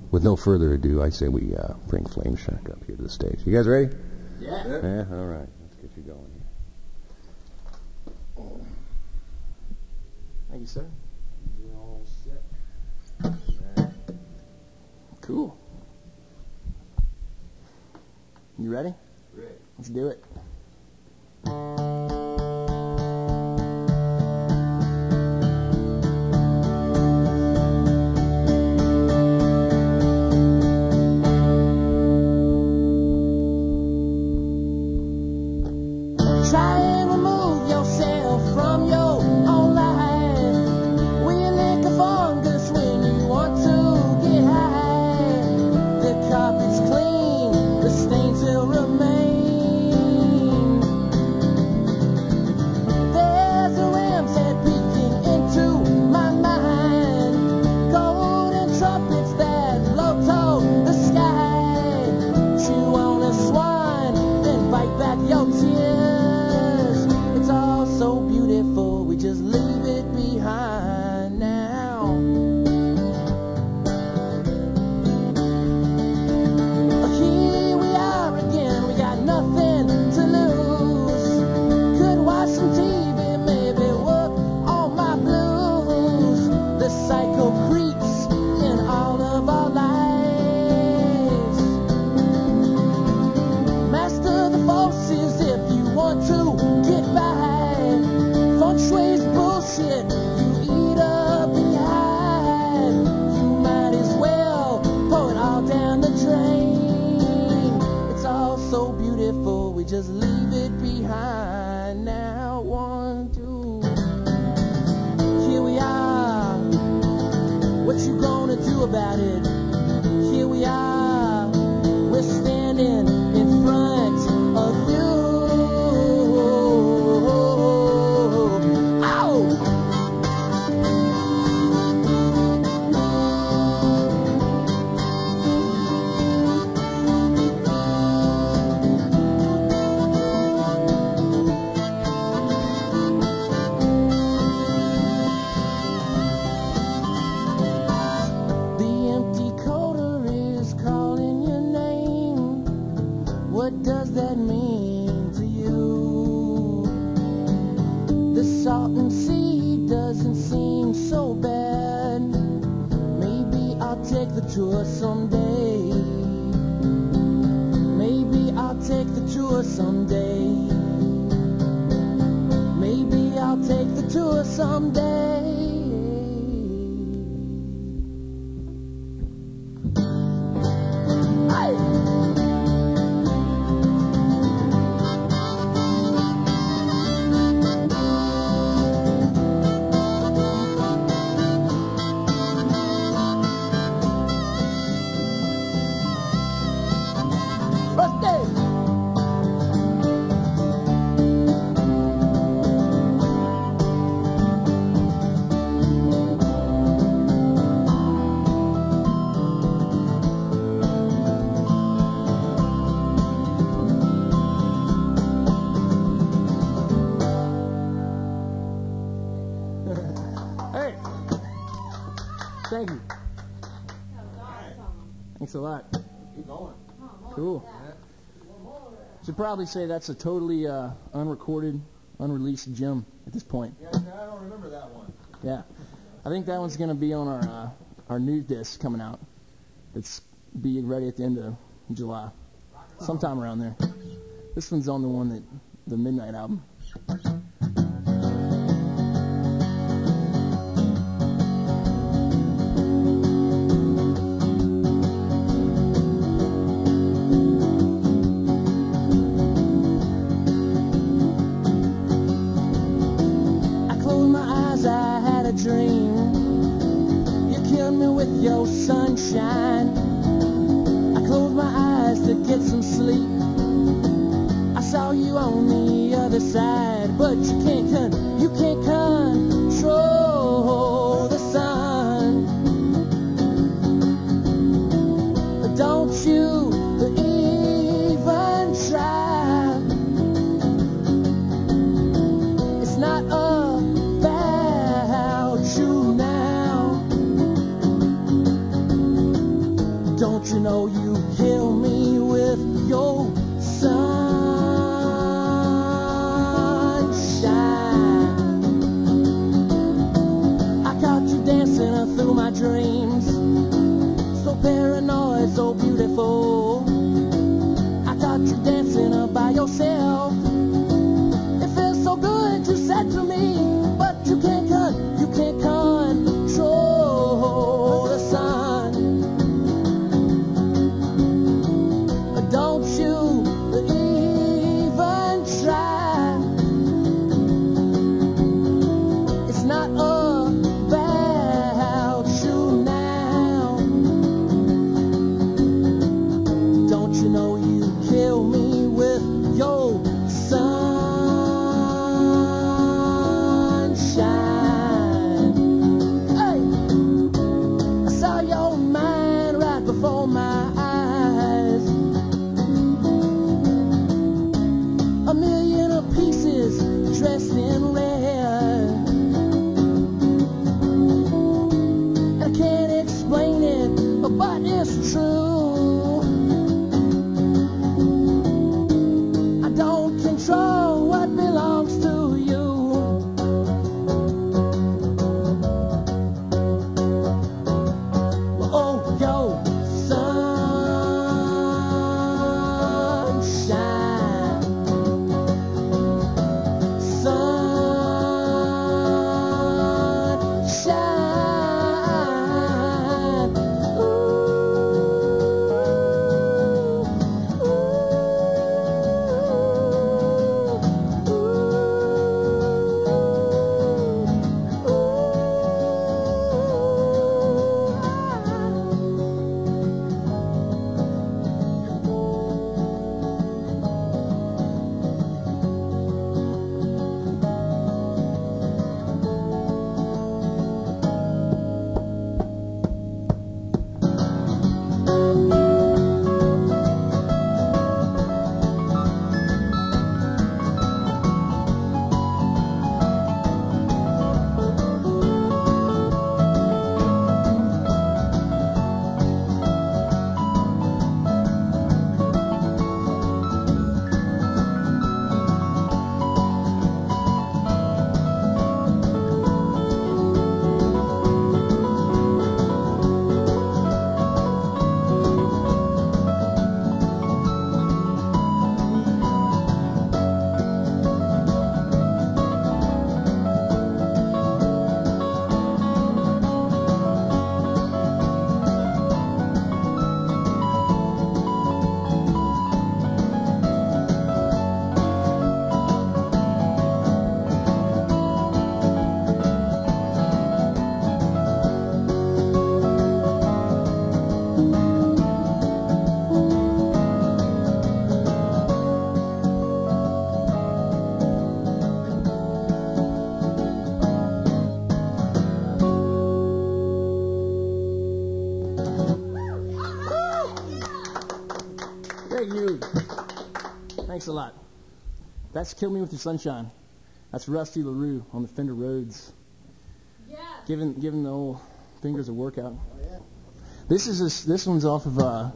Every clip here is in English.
with no further ado, I say we bring Flame Shack up here to the stage. You guys ready? Yeah. Yeah? All right. Let's get you going here. Thank you, sir. You're all set. Cool. You ready? Ready. Let's do it. Try and remove yourself from your own life. We'll lick a fungus when you want to get high. The carpet's clean, the stains will remain. There's a ram's head peeking into my mind. Golden trumpets that blow toward the sky. Chew on a swine and bite back your tears. It's all so beautiful, we just leave it behind now. Here we are again, we got nothing to lose. Could watch some TV, maybe work on my blues. The cycle creeps in all of our lives. Master the forces if you want to get by. Feng shui's bullshit, you eat up behind. You might as well pour it all down the drain. It's all so beautiful, we just leave it behind now. 1, 2. Here we are. What you gonna do about it? Here we are. We're standing in front of you. Ow! The empty coder is calling your name. What does that mean to you? The Salton Sea doesn't seem so bad. Maybe I'll take the tour someday. Maybe I'll take the tour someday. Maybe I'll take the tour someday. Hey! Birthday! Hey! Thank you. Thanks a lot. Keep going. Cool. Should probably say that's a totally unrecorded, unreleased gem at this point. Yeah, I don't remember that one. Yeah, I think that one's gonna be on our new disc coming out. It's be ready at the end of July, sometime around there. This one's on the Midnight album. I had a dream. You killed me with your sunshine. I closed my eyes to get some sleep. I saw you on the other side, but you can't control the sun. Don't you even try. It's not about you now. Don't you know you kill me with your sunshine? I caught you dancing through my dreams, so paranoid, so beautiful. I caught you dancing by yourself. It feels so good, you said to me, but you can't control the sun. Don't you even try. It's not about you now. Don't you know you kill me with your sunshine? Hey, I saw your mind right before my eyes. A million of pieces dressed in red. I can't explain it, but it's true. I don't control what belongs to you. Oh, yo, sunshine. Sunshine. Ooh, Thank you. Thanks a lot. That's Kill Me With Your Sunshine. That's Rusty LaRue on the Fender Rhodes. Yeah. Giving the old fingers a workout. This one's off of our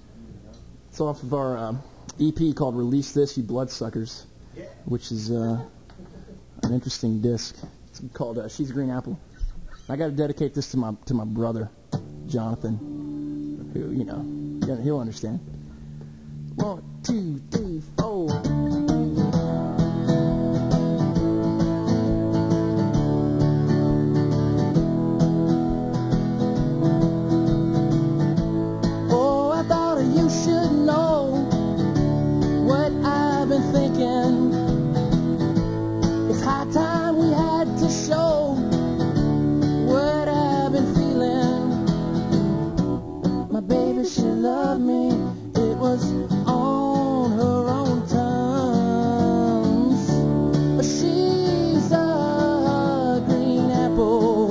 EP called Release This, You Bloodsuckers, which is an interesting disc. It's called She's a Green Apple. I got to dedicate this to my brother, Jonathan, who, he'll understand. 1, 2, 3, 4. Oh, I thought you should know what I've been thinking. It's high time we had to show what I've been feeling. My baby, she loved me. It was on her own terms. She's a green apple.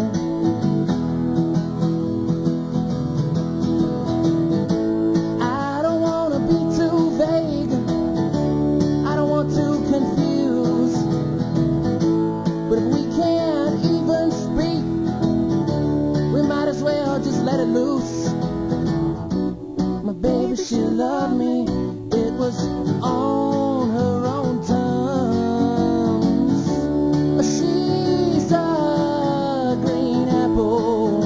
I don't want to be too vague. I don't want to confuse. But if we can't even speak, we might as well just let it loose. was on her own terms. She's a green apple.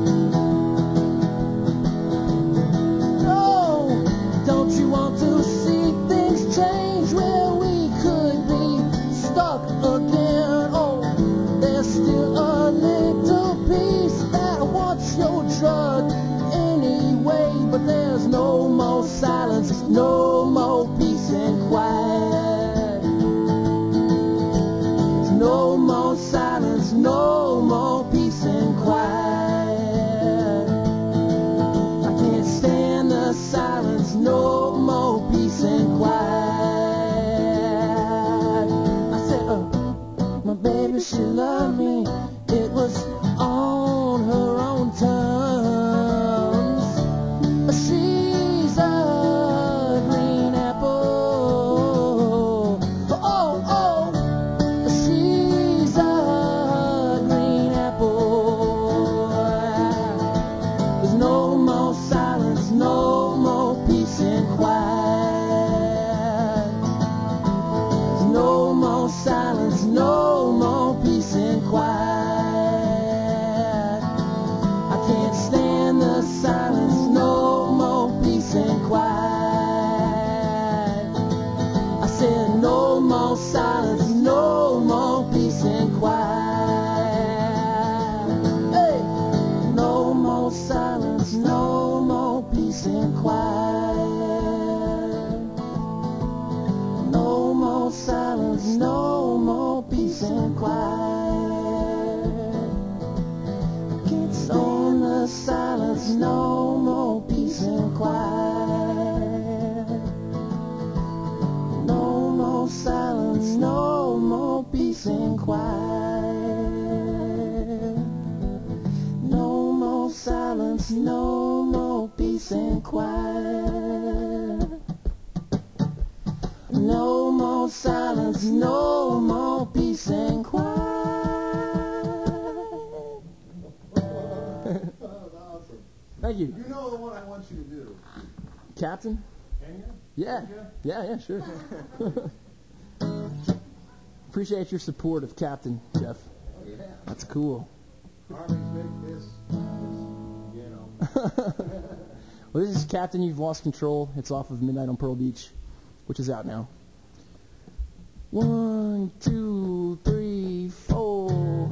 Oh, don't you want to see things change where we could be stuck again? Oh, there's still a little piece that wants your drug anyway, but there's no more silence, no more peace and quiet. There's no more silence, no more peace and quiet. I can't stand the silence, no more peace and quiet. I said, my baby, she loved me. It was on her own terms. She's a green apple. Oh, oh, she's a green apple. There's no more silence, no more peace and quiet. There's no more silence, no more peace and quiet. I can't stand the silence, no more peace and quiet. I said no more silence, no more peace and quiet. Hey, no more silence, no more peace and quiet. No more silence, no more peace and quiet. Can't stand the silence, no more peace and quiet. No more silence, no more peace and quiet. No more silence, no more peace and quiet. No more silence, no more peace and quiet. That was awesome. Thank you. You know the one I want you to do. Captain? Can you? Yeah. Can you? Yeah, sure. Appreciate your support of Captain, Jeff. Oh, yeah. That's cool. Harvey's big this, you know. Well, this is Captain, You've Lost Control. It's off of Midnight on Pearl Beach, which is out now. 1, 2, 3, 4.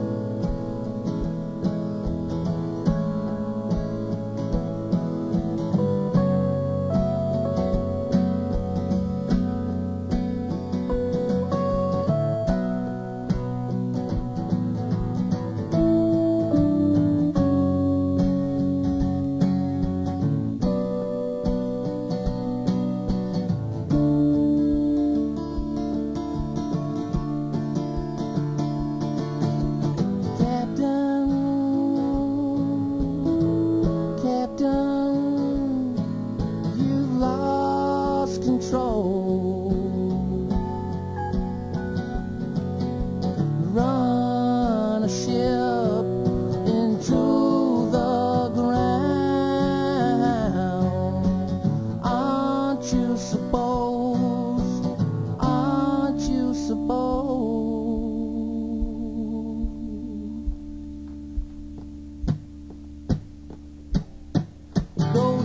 Run a ship into the ground. Aren't you supposed? Aren't you supposed? Go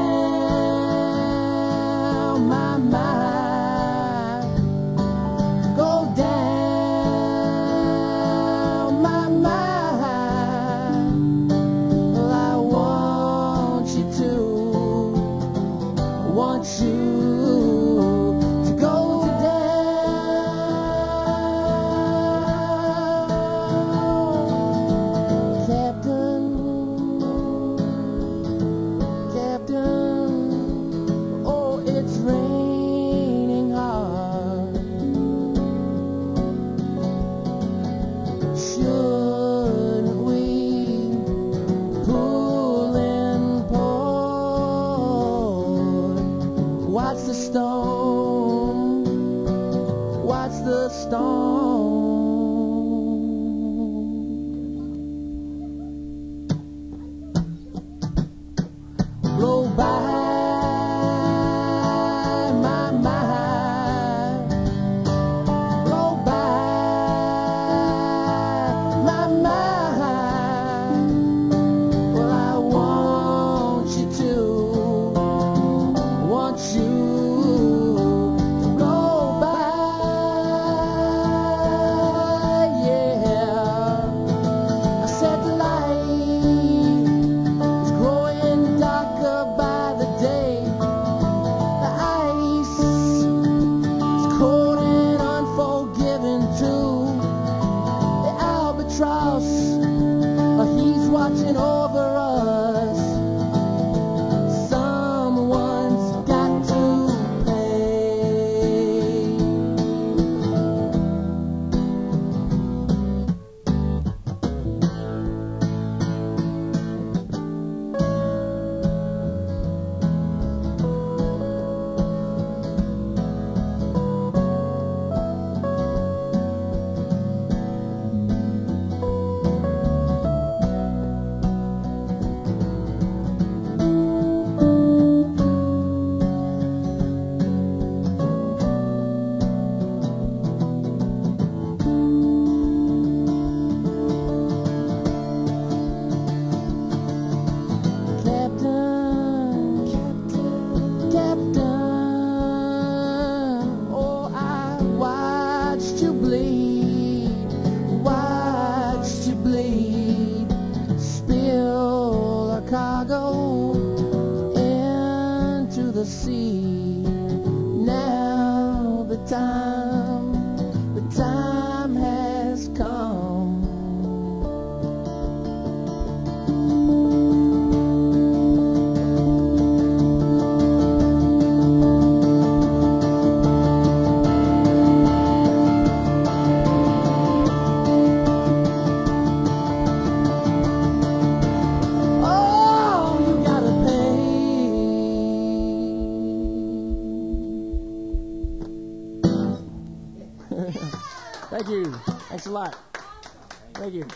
down my mind. Go down my mind. Well, I want you to go down. Captain, Captain, oh, it's raining hard. Shouldn't we pull in port? Watch the storm, watch the storm. Blow by my the sea. Now the time has come. Thank you. Thanks a lot. Thank you.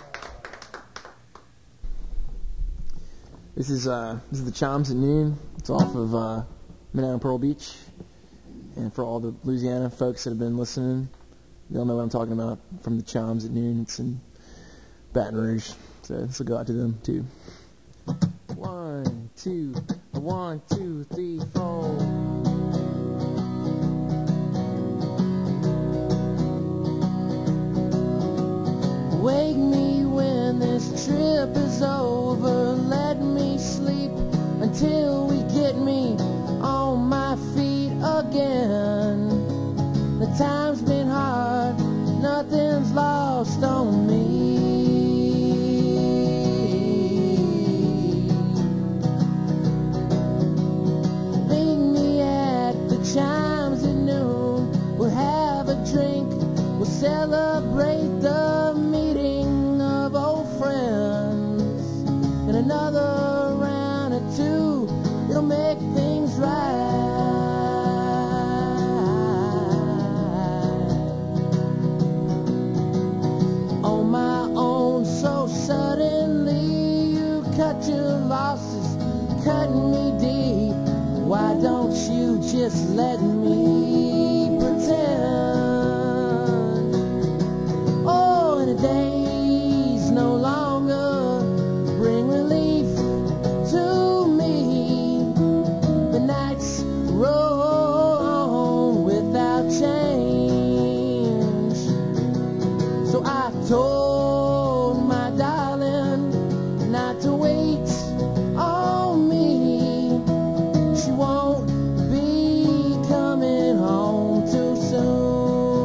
This is the Chimes at Noon. It's off of Manhattan Pearl Beach. And for all the Louisiana folks that have been listening, they'll know what I'm talking about from the Chimes at Noon. It's in Baton Rouge. So this will go out to them too. 1, 2, 1, 2, 3, 4. Wake me when this trip is over. Let me sleep until we get me on my feet again. The time's been hard, nothing's lost on me. Meet me at the Chimes at noon. We'll have a drink, we'll celebrate the meeting of old friends. And another round or two, it'll make things right. On my own, so suddenly you cut your losses, cut me deep. Why don't you just let me pretend? The days no longer bring relief to me. The nights roll on without change. So I told my darling not to wait on me. She won't be coming home too soon.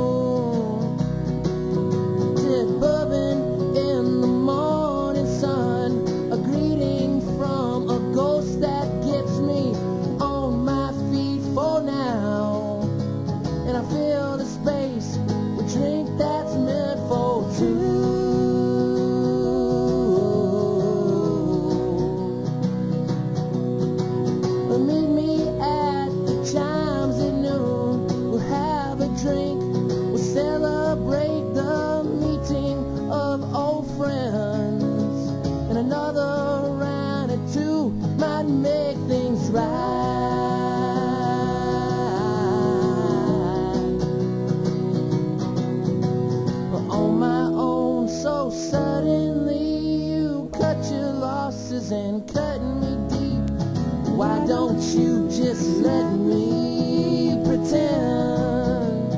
And cut me deep. Why don't you just let me pretend?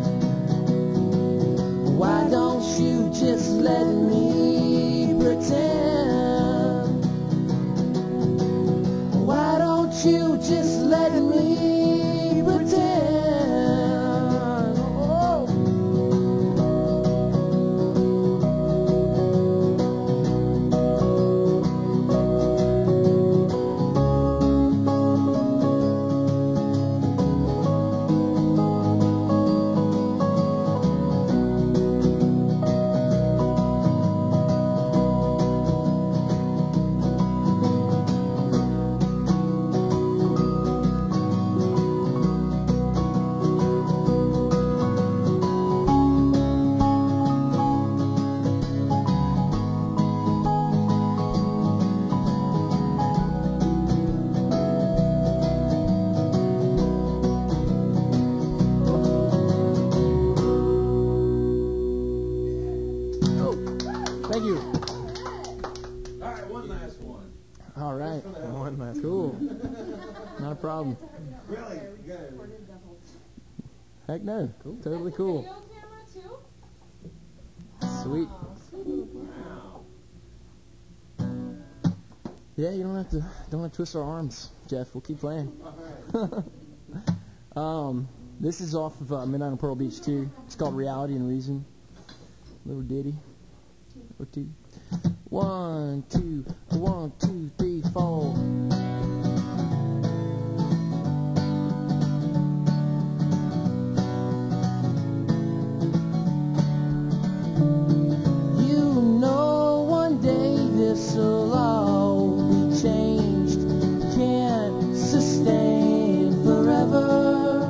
Why don't you just let me pretend? Why don't you just let me pretend? Oh. Thank you. All right, one last one. All right. One last. Cool. Not a problem. Really good. Heck no. Cool. Totally cool. Sweet. Yeah, you don't have to twist our arms, Jeff. We'll keep playing. All right. This is off of Midnight on Pearl Beach too. It's called Reality and Reason. Little ditty. Or two. 1, 2, 1, 2, 3, 4. You know one day this'll all be changed. Can't sustain forever.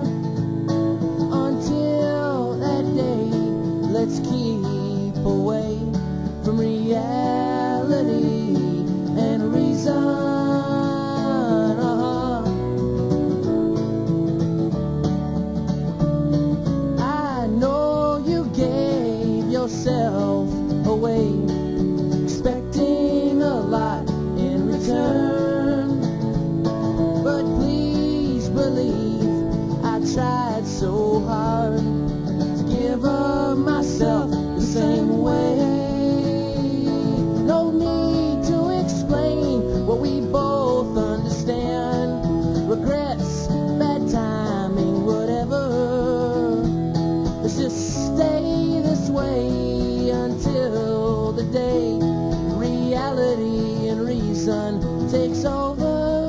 Until that day, let's keep away from reality and reason. I know you gave yourself away, expecting a lot in return. But please believe I tried so hard to give up myself the same way. No need to explain what we both understand. Regrets, bad timing, whatever. Let's just stay this way until the day reality and reason takes over.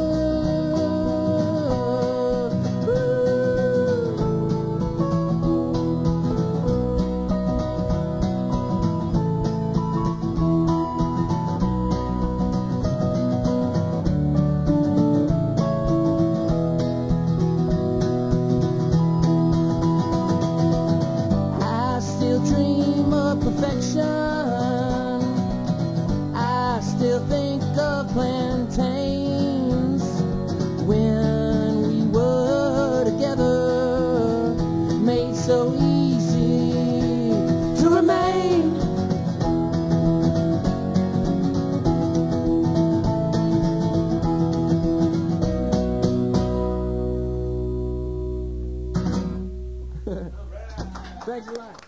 Dream of perfection. I still think of plantains when we were together, made so easy to remain. Thanks a lot.